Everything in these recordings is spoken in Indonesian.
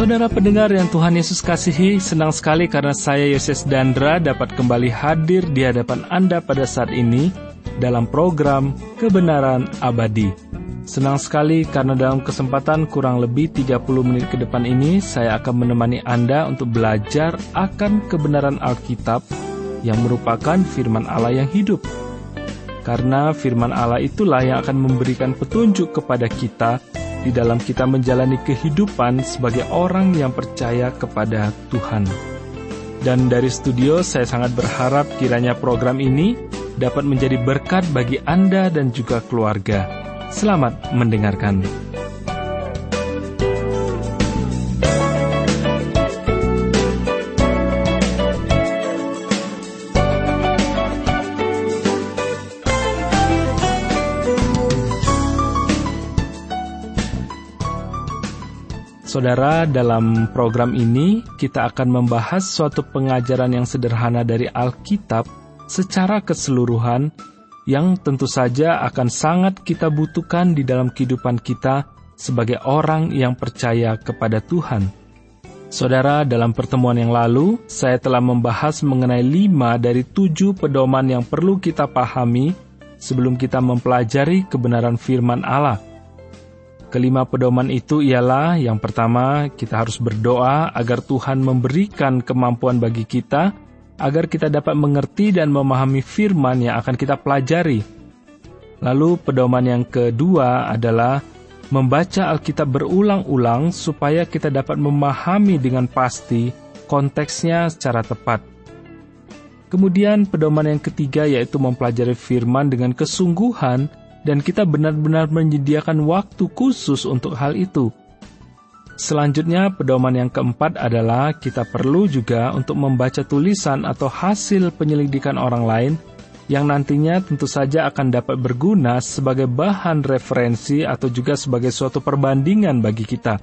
Saudara pendengar yang Tuhan Yesus kasihi, senang sekali karena saya Yoses Dandra dapat kembali hadir di hadapan Anda pada saat ini dalam program Kebenaran Abadi. Senang sekali karena dalam kesempatan kurang lebih 30 menit ke depan ini saya akan menemani Anda untuk belajar akan kebenaran Alkitab yang merupakan firman Allah yang hidup. Karena firman Allah itulah yang akan memberikan petunjuk kepada kita di dalam kita menjalani kehidupan sebagai orang yang percaya kepada Tuhan. Dan dari studio saya sangat berharap kiranya program ini dapat menjadi berkat bagi Anda dan juga keluarga. Selamat mendengarkan. Saudara, dalam program ini kita akan membahas suatu pengajaran yang sederhana dari Alkitab secara keseluruhan yang tentu saja akan sangat kita butuhkan di dalam kehidupan kita sebagai orang yang percaya kepada Tuhan. Saudara, dalam pertemuan yang lalu, saya telah membahas mengenai 5 dari 7 pedoman yang perlu kita pahami sebelum kita mempelajari kebenaran firman Allah. Kelima pedoman itu ialah, yang pertama, kita harus berdoa agar Tuhan memberikan kemampuan bagi kita, agar kita dapat mengerti dan memahami firman yang akan kita pelajari. Lalu pedoman yang kedua adalah, membaca Alkitab berulang-ulang supaya kita dapat memahami dengan pasti konteksnya secara tepat. Kemudian pedoman yang ketiga yaitu mempelajari firman dengan kesungguhan, dan kita benar-benar menyediakan waktu khusus untuk hal itu. Selanjutnya, pedoman yang keempat adalah kita perlu juga untuk membaca tulisan atau hasil penyelidikan orang lain yang nantinya tentu saja akan dapat berguna sebagai bahan referensi atau juga sebagai suatu perbandingan bagi kita.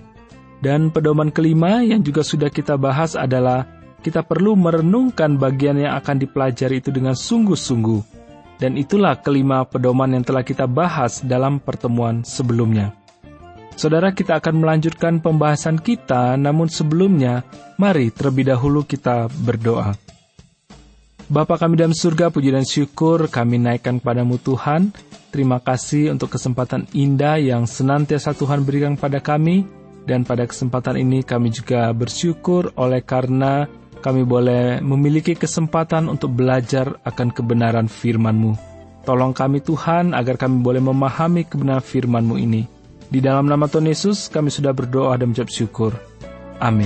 Dan pedoman kelima yang juga sudah kita bahas adalah kita perlu merenungkan bagian yang akan dipelajari itu dengan sungguh-sungguh. Dan itulah kelima pedoman yang telah kita bahas dalam pertemuan sebelumnya. Saudara, kita akan melanjutkan pembahasan kita, namun sebelumnya, mari terlebih dahulu kita berdoa. Bapa kami dalam surga, puji dan syukur kami naikkan kepadamu Tuhan. Terima kasih untuk kesempatan indah yang senantiasa Tuhan berikan pada kami. Dan pada kesempatan ini kami juga bersyukur oleh karena kami boleh memiliki kesempatan untuk belajar akan kebenaran firman-Mu. Tolong kami Tuhan, agar kami boleh memahami kebenaran firman-Mu ini. Di dalam nama Tuhan Yesus, kami sudah berdoa dan mengucap syukur. Amin.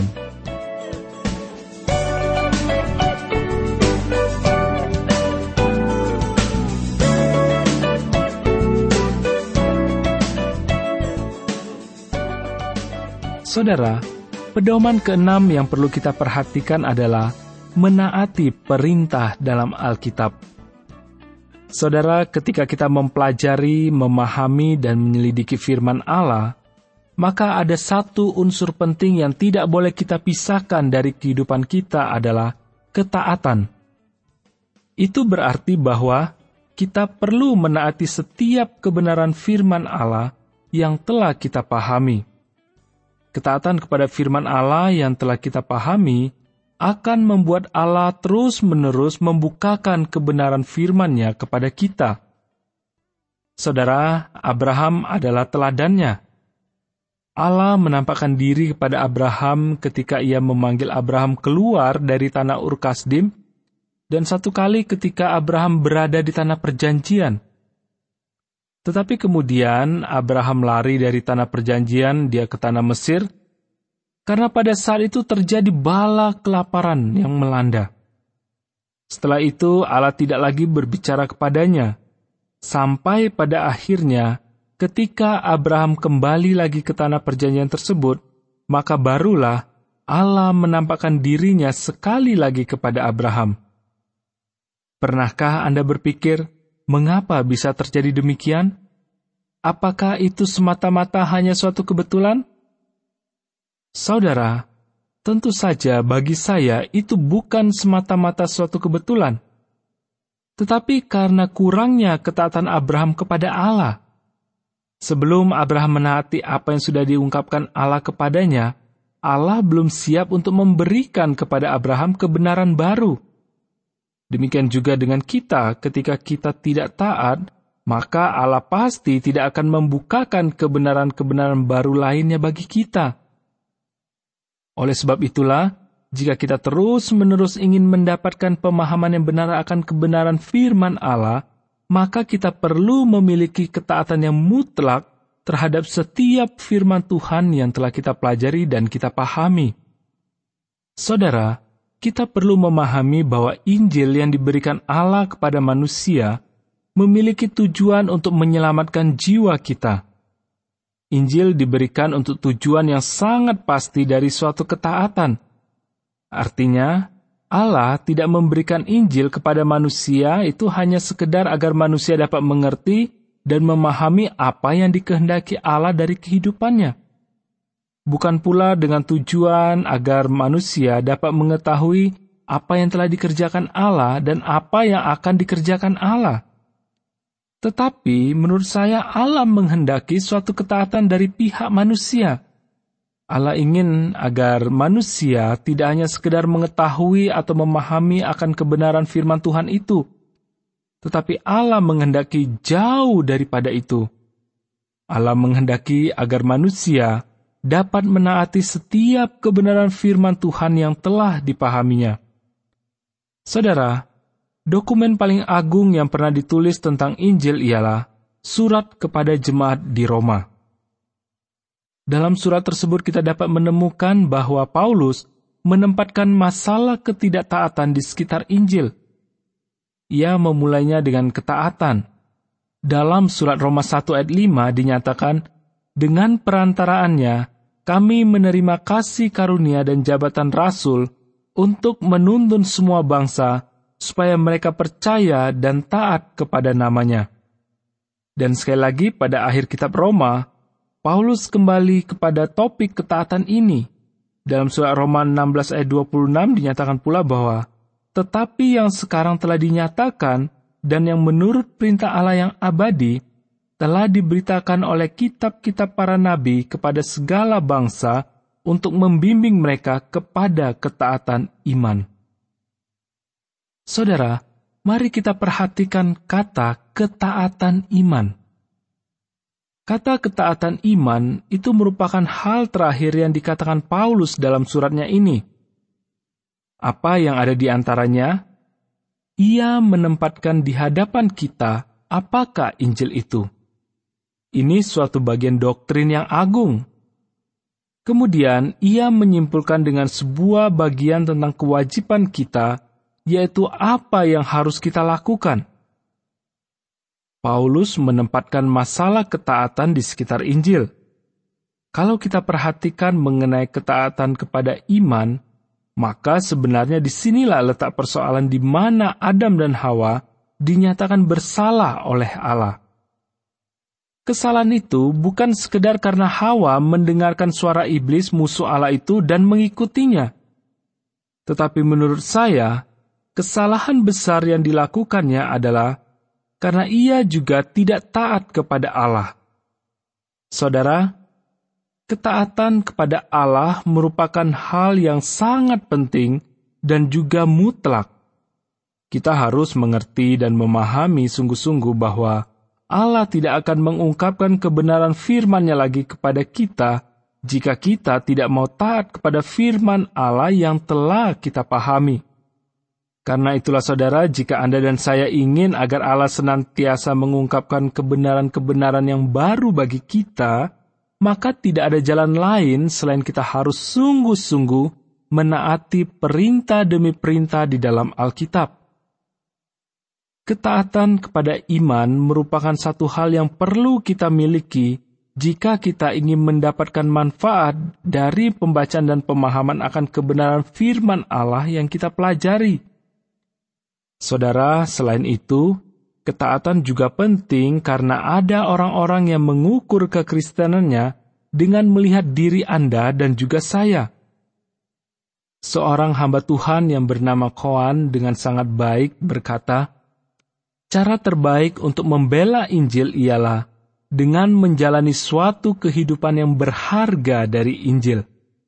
Saudara, pedoman keenam yang perlu kita perhatikan adalah menaati perintah dalam Alkitab. Saudara, ketika kita mempelajari, memahami, dan menyelidiki firman Allah, maka ada satu unsur penting yang tidak boleh kita pisahkan dari kehidupan kita adalah ketaatan. Itu berarti bahwa kita perlu menaati setiap kebenaran firman Allah yang telah kita pahami. Ketaatan kepada firman Allah yang telah kita pahami akan membuat Allah terus-menerus membukakan kebenaran firman-Nya kepada kita. Saudara, Abraham adalah teladannya. Allah menampakkan diri kepada Abraham ketika Ia memanggil Abraham keluar dari tanah Ur Kasdim, dan satu kali ketika Abraham berada di tanah perjanjian. Tetapi kemudian Abraham lari dari tanah perjanjian, dia ke tanah Mesir, karena pada saat itu terjadi bala kelaparan yang melanda. Setelah itu Allah tidak lagi berbicara kepadanya, sampai pada akhirnya ketika Abraham kembali lagi ke tanah perjanjian tersebut, maka barulah Allah menampakkan dirinya sekali lagi kepada Abraham. Pernahkah Anda berpikir, mengapa bisa terjadi demikian? Apakah itu semata-mata hanya suatu kebetulan? Saudara, tentu saja bagi saya itu bukan semata-mata suatu kebetulan. Tetapi karena kurangnya ketaatan Abraham kepada Allah. Sebelum Abraham menaati apa yang sudah diungkapkan Allah kepadanya, Allah belum siap untuk memberikan kepada Abraham kebenaran baru. Demikian juga dengan kita, ketika kita tidak taat, maka Allah pasti tidak akan membukakan kebenaran-kebenaran baru lainnya bagi kita. Oleh sebab itulah, jika kita terus-menerus ingin mendapatkan pemahaman yang benar akan kebenaran firman Allah, maka kita perlu memiliki ketaatan yang mutlak terhadap setiap firman Tuhan yang telah kita pelajari dan kita pahami. Saudara, kita perlu memahami bahwa Injil yang diberikan Allah kepada manusia memiliki tujuan untuk menyelamatkan jiwa kita. Injil diberikan untuk tujuan yang sangat pasti dari suatu ketaatan. Artinya, Allah tidak memberikan Injil kepada manusia itu hanya sekedar agar manusia dapat mengerti dan memahami apa yang dikehendaki Allah dari kehidupannya. Bukan pula dengan tujuan agar manusia dapat mengetahui apa yang telah dikerjakan Allah dan apa yang akan dikerjakan Allah. Tetapi menurut saya Allah menghendaki suatu ketaatan dari pihak manusia. Allah ingin agar manusia tidak hanya sekedar mengetahui atau memahami akan kebenaran firman Tuhan itu, tetapi Allah menghendaki jauh daripada itu. Allah menghendaki agar manusia dapat menaati setiap kebenaran firman Tuhan yang telah dipahaminya. Saudara, dokumen paling agung yang pernah ditulis tentang Injil ialah surat kepada jemaat di Roma. Dalam surat tersebut kita dapat menemukan bahwa Paulus menempatkan masalah ketidaktaatan di sekitar Injil. Ia memulainya dengan ketaatan. Dalam surat Roma 1 ayat 5 dinyatakan, dengan perantaraannya kami menerima kasih karunia dan jabatan rasul untuk menuntun semua bangsa supaya mereka percaya dan taat kepada namanya. Dan sekali lagi pada akhir kitab Roma, Paulus kembali kepada topik ketaatan ini. Dalam surat Roma 16 ayat 26 dinyatakan pula bahwa, tetapi yang sekarang telah dinyatakan dan yang menurut perintah Allah yang abadi, telah diberitakan oleh kitab-kitab para nabi kepada segala bangsa untuk membimbing mereka kepada ketaatan iman. Saudara, mari kita perhatikan kata ketaatan iman. Kata ketaatan iman itu merupakan hal terakhir yang dikatakan Paulus dalam suratnya ini. Apa yang ada di antaranya? Ia menempatkan di hadapan kita apakah Injil itu. Ini suatu bagian doktrin yang agung. Kemudian ia menyimpulkan dengan sebuah bagian tentang kewajiban kita, yaitu apa yang harus kita lakukan. Paulus menempatkan masalah ketaatan di sekitar Injil. Kalau kita perhatikan mengenai ketaatan kepada iman, maka sebenarnya disinilah letak persoalan di mana Adam dan Hawa dinyatakan bersalah oleh Allah. Kesalahan itu bukan sekedar karena Hawa mendengarkan suara iblis musuh Allah itu dan mengikutinya. Tetapi menurut saya, kesalahan besar yang dilakukannya adalah karena ia juga tidak taat kepada Allah. Saudara, ketaatan kepada Allah merupakan hal yang sangat penting dan juga mutlak. Kita harus mengerti dan memahami sungguh-sungguh bahwa Allah tidak akan mengungkapkan kebenaran firman-Nya lagi kepada kita jika kita tidak mau taat kepada firman Allah yang telah kita pahami. Karena itulah saudara, jika Anda dan saya ingin agar Allah senantiasa mengungkapkan kebenaran-kebenaran yang baru bagi kita, maka tidak ada jalan lain selain kita harus sungguh-sungguh menaati perintah demi perintah di dalam Alkitab. Ketaatan kepada iman merupakan satu hal yang perlu kita miliki jika kita ingin mendapatkan manfaat dari pembacaan dan pemahaman akan kebenaran firman Allah yang kita pelajari. Saudara, selain itu, ketaatan juga penting karena ada orang-orang yang mengukur kekristenannya dengan melihat diri Anda dan juga saya. Seorang hamba Tuhan yang bernama Koan dengan sangat baik berkata, cara terbaik untuk membela Injil ialah dengan menjalani suatu kehidupan yang berharga dari Injil.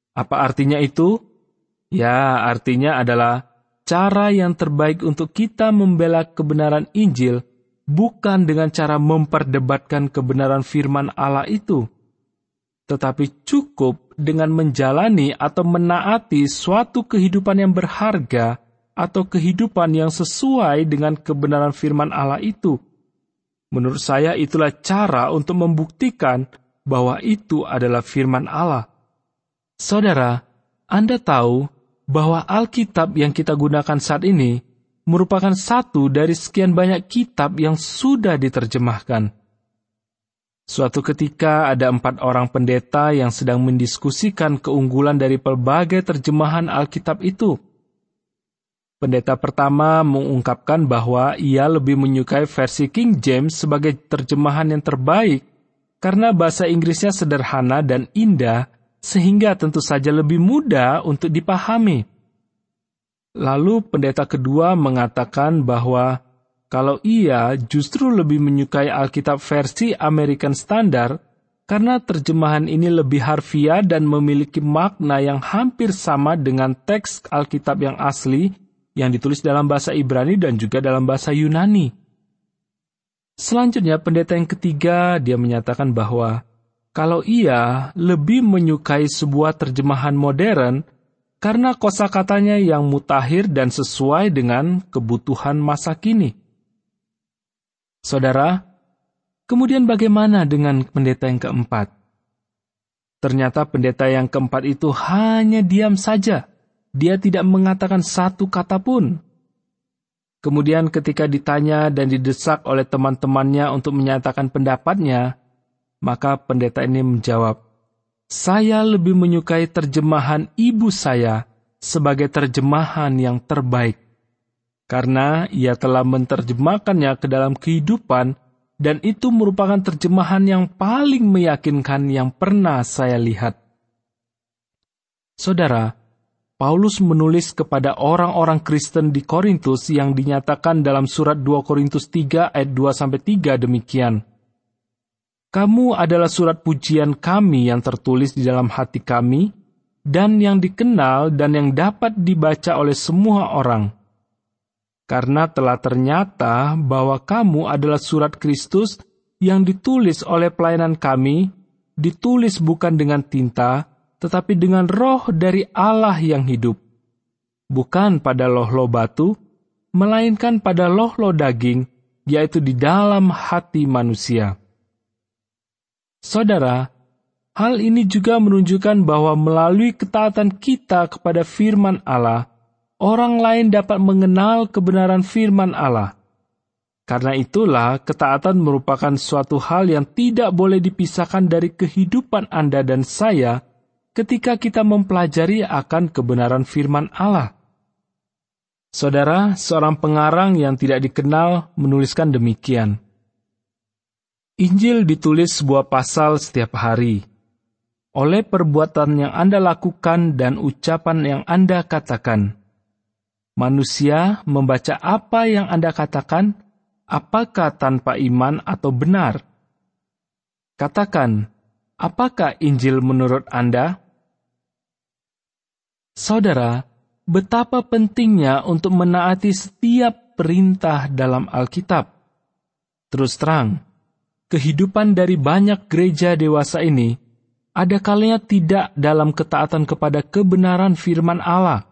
Apa artinya itu? Ya, artinya adalah cara yang terbaik untuk kita membela kebenaran Injil bukan dengan cara memperdebatkan kebenaran firman Allah itu, tetapi cukup dengan menjalani atau menaati suatu kehidupan yang berharga atau kehidupan yang sesuai dengan kebenaran firman Allah itu. Menurut saya itulah cara untuk membuktikan bahwa itu adalah firman Allah. Saudara, Anda tahu bahwa Alkitab yang kita gunakan saat ini merupakan satu dari sekian banyak kitab yang sudah diterjemahkan. Suatu ketika ada 4 orang pendeta yang sedang mendiskusikan keunggulan dari pelbagai terjemahan Alkitab itu. Pendeta pertama mengungkapkan bahwa ia lebih menyukai versi King James sebagai terjemahan yang terbaik karena bahasa Inggrisnya sederhana dan indah, sehingga tentu saja lebih mudah untuk dipahami. Lalu pendeta kedua mengatakan bahwa kalau ia justru lebih menyukai Alkitab versi American Standard karena terjemahan ini lebih harfiah dan memiliki makna yang hampir sama dengan teks Alkitab yang asli yang ditulis dalam bahasa Ibrani dan juga dalam bahasa Yunani. Selanjutnya pendeta yang ketiga, dia menyatakan bahwa kalau ia lebih menyukai sebuah terjemahan modern karena kosakatanya yang mutakhir dan sesuai dengan kebutuhan masa kini. Saudara, kemudian bagaimana dengan pendeta yang keempat? Ternyata pendeta yang keempat itu hanya diam saja. Dia tidak mengatakan satu kata pun. Kemudian ketika ditanya dan didesak oleh teman-temannya untuk menyatakan pendapatnya, maka pendeta ini menjawab, "Saya lebih menyukai terjemahan ibu saya sebagai terjemahan yang terbaik, karena ia telah menerjemahkannya ke dalam kehidupan, dan itu merupakan terjemahan yang paling meyakinkan yang pernah saya lihat." Saudara, Paulus menulis kepada orang-orang Kristen di Korintus yang dinyatakan dalam surat 2 Korintus 3 ayat 2-3 demikian. "Kamu adalah surat pujian kami yang tertulis di dalam hati kami, dan yang dikenal dan yang dapat dibaca oleh semua orang. Karena telah ternyata bahwa kamu adalah surat Kristus yang ditulis oleh pelayanan kami, ditulis bukan dengan tinta, tetapi dengan roh dari Allah yang hidup. Bukan pada loh-loh batu, melainkan pada loh-loh daging, yaitu di dalam hati manusia." Saudara, hal ini juga menunjukkan bahwa melalui ketaatan kita kepada firman Allah, orang lain dapat mengenal kebenaran firman Allah. Karena itulah, ketaatan merupakan suatu hal yang tidak boleh dipisahkan dari kehidupan Anda dan saya ketika kita mempelajari akan kebenaran firman Allah. Saudara, seorang pengarang yang tidak dikenal menuliskan demikian. Injil ditulis sebuah pasal setiap hari. Oleh perbuatan yang Anda lakukan dan ucapan yang Anda katakan. Manusia membaca apa yang Anda katakan, apakah tanpa iman atau benar. Katakan, apakah Injil menurut Anda? Saudara, betapa pentingnya untuk menaati setiap perintah dalam Alkitab. Terus terang, kehidupan dari banyak gereja dewasa ini ada kalanya tidak dalam ketaatan kepada kebenaran firman Allah.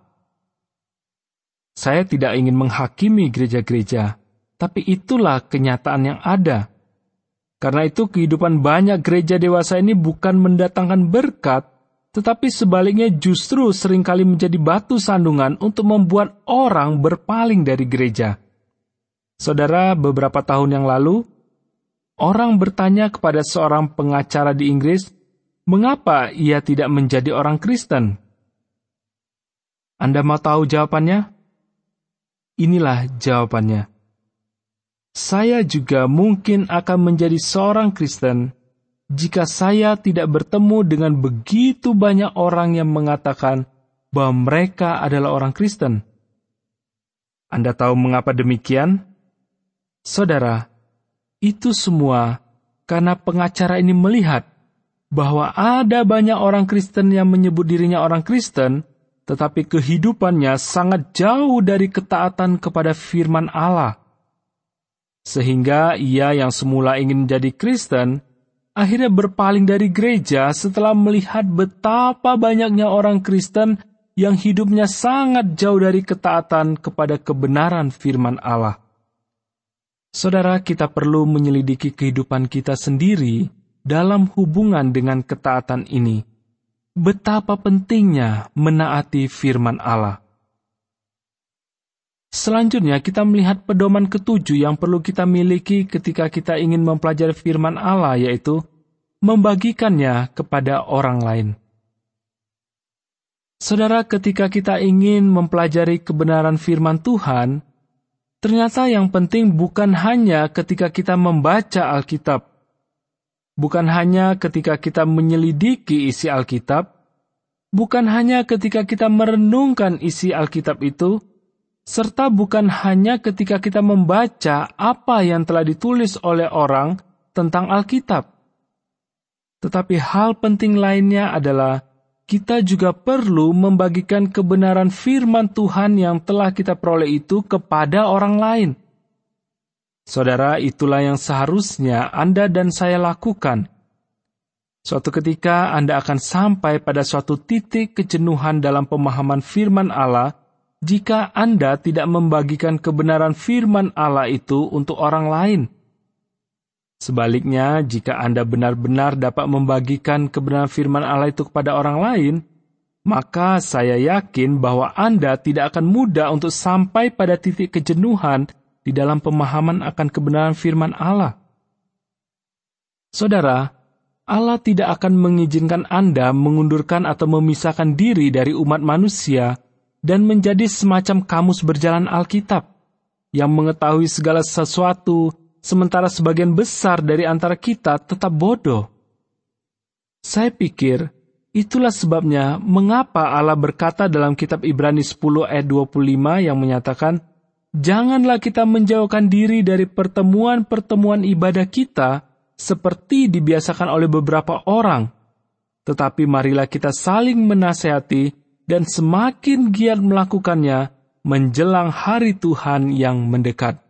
Saya tidak ingin menghakimi gereja-gereja, tapi itulah kenyataan yang ada. Karena itu kehidupan banyak gereja dewasa ini bukan mendatangkan berkat, tetapi sebaliknya justru seringkali menjadi batu sandungan untuk membuat orang berpaling dari gereja. Saudara, beberapa tahun yang lalu, orang bertanya kepada seorang pengacara di Inggris, mengapa ia tidak menjadi orang Kristen? Anda mau tahu jawabannya? Inilah jawabannya. Saya juga mungkin akan menjadi seorang Kristen jika saya tidak bertemu dengan begitu banyak orang yang mengatakan bahwa mereka adalah orang Kristen. Anda tahu mengapa demikian? Saudara, itu semua karena pengacara ini melihat bahwa ada banyak orang Kristen yang menyebut dirinya orang Kristen, tetapi kehidupannya sangat jauh dari ketaatan kepada firman Allah. Sehingga ia yang semula ingin menjadi Kristen, akhirnya berpaling dari gereja setelah melihat betapa banyaknya orang Kristen yang hidupnya sangat jauh dari ketaatan kepada kebenaran firman Allah. Saudara, kita perlu menyelidiki kehidupan kita sendiri dalam hubungan dengan ketaatan ini. Betapa pentingnya menaati firman Allah. Selanjutnya kita melihat pedoman ketujuh yang perlu kita miliki ketika kita ingin mempelajari firman Allah, yaitu membagikannya kepada orang lain. Saudara, ketika kita ingin mempelajari kebenaran firman Tuhan, ternyata yang penting bukan hanya ketika kita membaca Alkitab, bukan hanya ketika kita menyelidiki isi Alkitab, bukan hanya ketika kita merenungkan isi Alkitab itu, serta bukan hanya ketika kita membaca apa yang telah ditulis oleh orang tentang Alkitab. Tetapi hal penting lainnya adalah kita juga perlu membagikan kebenaran firman Tuhan yang telah kita peroleh itu kepada orang lain. Saudara, itulah yang seharusnya Anda dan saya lakukan. Suatu ketika Anda akan sampai pada suatu titik kejenuhan dalam pemahaman firman Allah jika Anda tidak membagikan kebenaran firman Allah itu untuk orang lain. Sebaliknya, jika Anda benar-benar dapat membagikan kebenaran firman Allah itu kepada orang lain, maka saya yakin bahwa Anda tidak akan mudah untuk sampai pada titik kejenuhan di dalam pemahaman akan kebenaran firman Allah. Saudara, Allah tidak akan mengizinkan Anda mengundurkan atau memisahkan diri dari umat manusia dan menjadi semacam kamus berjalan Alkitab yang mengetahui segala sesuatu, sementara sebagian besar dari antara kita tetap bodoh. Saya pikir itulah sebabnya mengapa Allah berkata dalam kitab Ibrani 10 ayat 25 yang menyatakan, "Janganlah kita menjauhkan diri dari pertemuan-pertemuan ibadah kita seperti dibiasakan oleh beberapa orang, tetapi marilah kita saling menasehati dan semakin giat melakukannya menjelang hari Tuhan yang mendekat."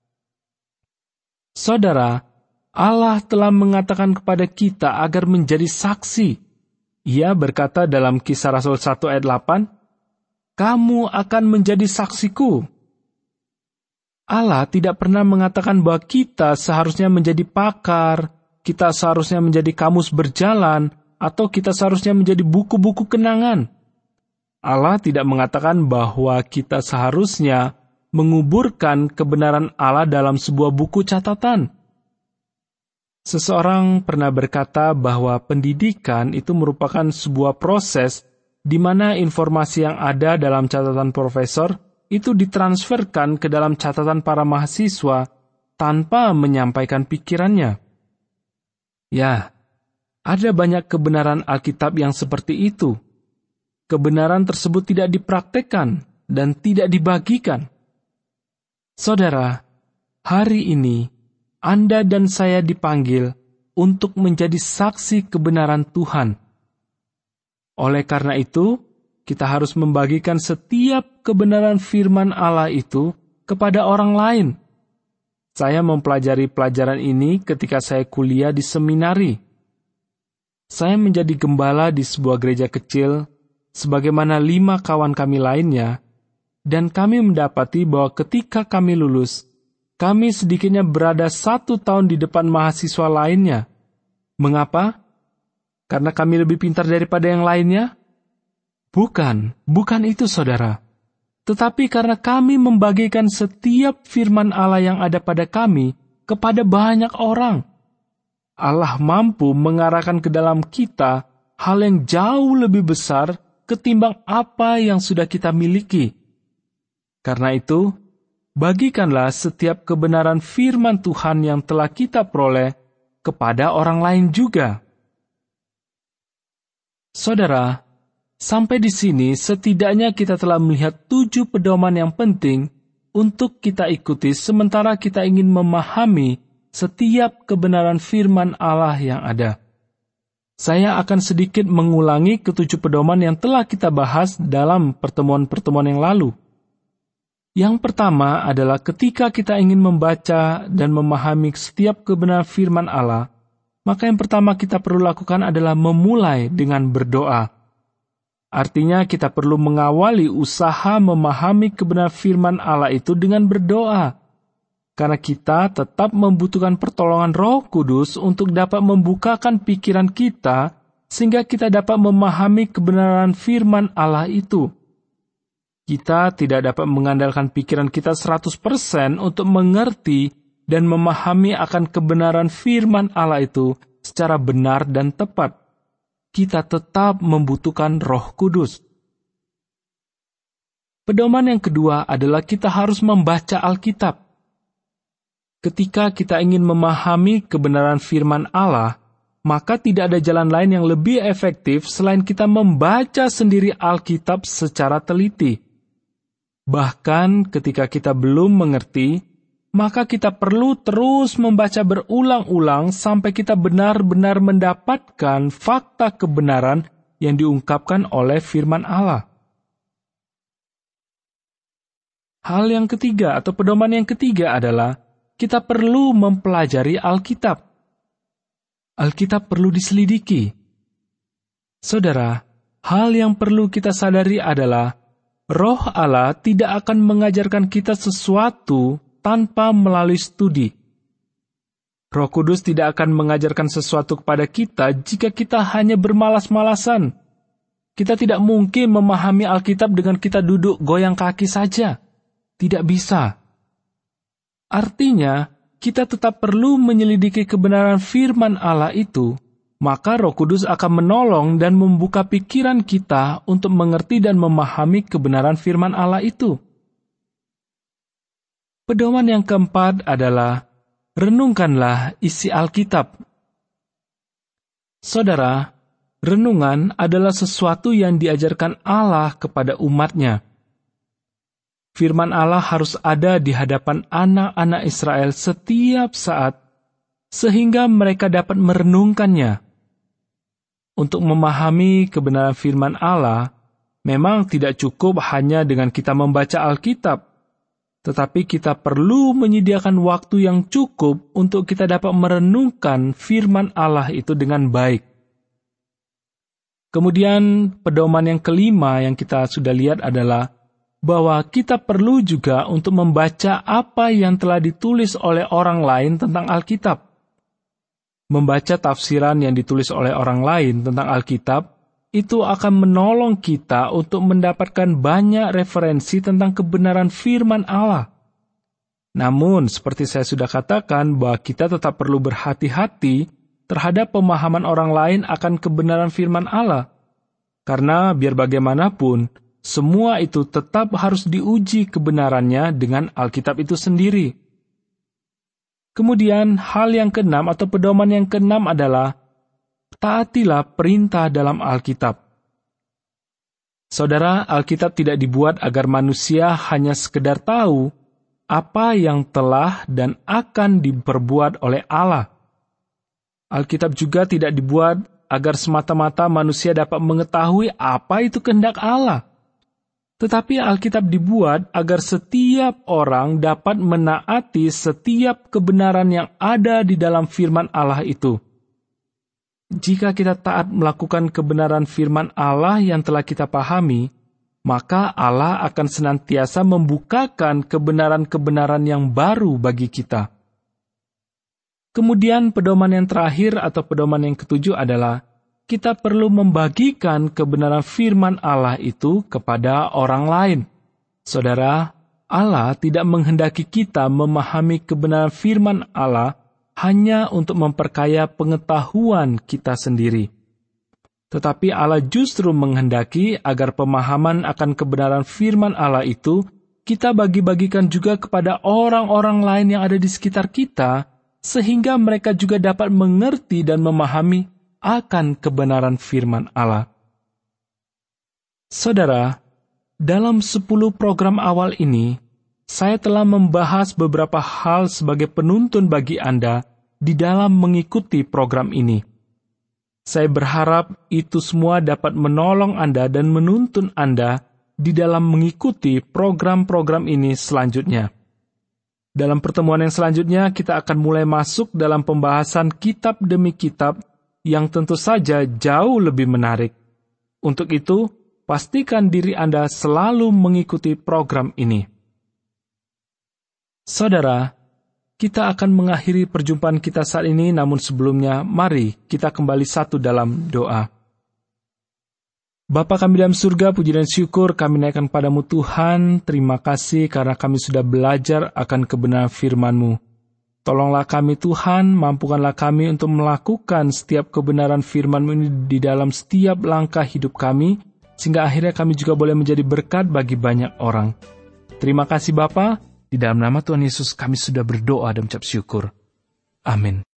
Saudara, Allah telah mengatakan kepada kita agar menjadi saksi. Ia berkata dalam Kisah Rasul 1 ayat 8, "Kamu akan menjadi saksiku." Allah tidak pernah mengatakan bahwa kita seharusnya menjadi pakar, kita seharusnya menjadi kamus berjalan, atau kita seharusnya menjadi buku-buku kenangan. Allah tidak mengatakan bahwa kita seharusnya menguburkan kebenaran Allah dalam sebuah buku catatan. Seseorang pernah berkata bahwa pendidikan itu merupakan sebuah proses di mana informasi yang ada dalam catatan profesor itu ditransferkan ke dalam catatan para mahasiswa tanpa menyampaikan pikirannya. Ya, ada banyak kebenaran Alkitab yang seperti itu. Kebenaran tersebut tidak dipraktekkan dan tidak dibagikan. Saudara, hari ini Anda dan saya dipanggil untuk menjadi saksi kebenaran Tuhan. Oleh karena itu, kita harus membagikan setiap kebenaran firman Allah itu kepada orang lain. Saya mempelajari pelajaran ini ketika saya kuliah di seminari. Saya menjadi gembala di sebuah gereja kecil, sebagaimana 5 kawan kami lainnya, dan kami mendapati bahwa ketika kami lulus, kami sedikitnya berada 1 tahun di depan mahasiswa lainnya. Mengapa? Karena kami lebih pintar daripada yang lainnya? Bukan itu saudara. Tetapi karena kami membagikan setiap firman Allah yang ada pada kami kepada banyak orang. Allah mampu mengarahkan ke dalam kita hal yang jauh lebih besar ketimbang apa yang sudah kita miliki. Karena itu, bagikanlah setiap kebenaran firman Tuhan yang telah kita peroleh kepada orang lain juga. Saudara, sampai di sini setidaknya kita telah melihat 7 pedoman yang penting untuk kita ikuti sementara kita ingin memahami setiap kebenaran firman Allah yang ada. saya akan sedikit mengulangi ketujuh pedoman yang telah kita bahas dalam pertemuan-pertemuan yang lalu. Yang pertama adalah ketika kita ingin membaca dan memahami setiap kebenaran firman Allah, maka yang pertama kita perlu lakukan adalah memulai dengan berdoa. Artinya kita perlu mengawali usaha memahami kebenaran firman Allah itu dengan berdoa. Karena kita tetap membutuhkan pertolongan Roh Kudus untuk dapat membukakan pikiran kita, sehingga kita dapat memahami kebenaran firman Allah itu. Kita tidak dapat mengandalkan pikiran kita 100% untuk mengerti dan memahami akan kebenaran firman Allah itu secara benar dan tepat. Kita tetap membutuhkan Roh Kudus. Pedoman yang kedua adalah kita harus membaca Alkitab. Ketika kita ingin memahami kebenaran firman Allah, maka tidak ada jalan lain yang lebih efektif selain kita membaca sendiri Alkitab secara teliti. Bahkan ketika kita belum mengerti, maka kita perlu terus membaca berulang-ulang sampai kita benar-benar mendapatkan fakta kebenaran yang diungkapkan oleh firman Allah. Hal yang ketiga atau pedoman yang ketiga adalah kita perlu mempelajari Alkitab. Alkitab perlu diselidiki. Saudara, hal yang perlu kita sadari adalah Roh Allah tidak akan mengajarkan kita sesuatu tanpa melalui studi. Roh Kudus tidak akan mengajarkan sesuatu kepada kita jika kita hanya bermalas-malasan. Kita tidak mungkin memahami Alkitab dengan kita duduk goyang kaki saja. Tidak bisa. Artinya, kita tetap perlu menyelidiki kebenaran firman Allah itu, maka Roh Kudus akan menolong dan membuka pikiran kita untuk mengerti dan memahami kebenaran firman Allah itu. Pedoman yang keempat adalah, renungkanlah isi Alkitab. Saudara, renungan adalah sesuatu yang diajarkan Allah kepada umat-Nya. Firman Allah harus ada di hadapan anak-anak Israel setiap saat, sehingga mereka dapat merenungkannya. Untuk memahami kebenaran firman Allah, memang tidak cukup hanya dengan kita membaca Alkitab, tetapi kita perlu menyediakan waktu yang cukup untuk kita dapat merenungkan firman Allah itu dengan baik. Kemudian, pedoman yang kelima yang kita sudah lihat adalah bahwa kita perlu juga untuk membaca apa yang telah ditulis oleh orang lain tentang Alkitab. Membaca tafsiran yang ditulis oleh orang lain tentang Alkitab, itu akan menolong kita untuk mendapatkan banyak referensi tentang kebenaran firman Allah. Namun, seperti saya sudah katakan, bahwa kita tetap perlu berhati-hati terhadap pemahaman orang lain akan kebenaran firman Allah. Karena biar bagaimanapun, semua itu tetap harus diuji kebenarannya dengan Alkitab itu sendiri. Kemudian, hal yang keenam atau pedoman yang keenam adalah, taatilah perintah dalam Alkitab. Saudara, Alkitab tidak dibuat agar manusia hanya sekedar tahu apa yang telah dan akan diperbuat oleh Allah. Alkitab juga tidak dibuat agar semata-mata manusia dapat mengetahui apa itu kehendak Allah. Tetapi Alkitab dibuat agar setiap orang dapat menaati setiap kebenaran yang ada di dalam firman Allah itu. Jika kita taat melakukan kebenaran firman Allah yang telah kita pahami, maka Allah akan senantiasa membukakan kebenaran-kebenaran yang baru bagi kita. Kemudian pedoman yang terakhir atau pedoman yang ketujuh adalah, kita perlu membagikan kebenaran firman Allah itu kepada orang lain. Saudara, Allah tidak menghendaki kita memahami kebenaran firman Allah hanya untuk memperkaya pengetahuan kita sendiri. Tetapi Allah justru menghendaki agar pemahaman akan kebenaran firman Allah itu kita bagi-bagikan juga kepada orang-orang lain yang ada di sekitar kita, sehingga mereka juga dapat mengerti dan memahami akan kebenaran firman Allah. Saudara, dalam 10 program awal ini, saya telah membahas beberapa hal sebagai penuntun bagi Anda di dalam mengikuti program ini. Saya berharap itu semua dapat menolong Anda dan menuntun Anda di dalam mengikuti program-program ini selanjutnya. Dalam pertemuan yang selanjutnya, kita akan mulai masuk dalam pembahasan kitab demi kitab yang tentu saja jauh lebih menarik. Untuk itu, pastikan diri Anda selalu mengikuti program ini. Saudara, kita akan mengakhiri perjumpaan kita saat ini, namun sebelumnya, mari kita kembali satu dalam doa. Bapa kami dalam surga, puji dan syukur kami naikkan padamu Tuhan. Terima kasih karena kami sudah belajar akan kebenaran firman-Mu. Tolonglah kami Tuhan, mampukanlah kami untuk melakukan setiap kebenaran firman-Mu ini di dalam setiap langkah hidup kami, sehingga akhirnya kami juga boleh menjadi berkat bagi banyak orang. Terima kasih Bapa. Di dalam nama Tuhan Yesus kami sudah berdoa dan mengucap syukur. Amin.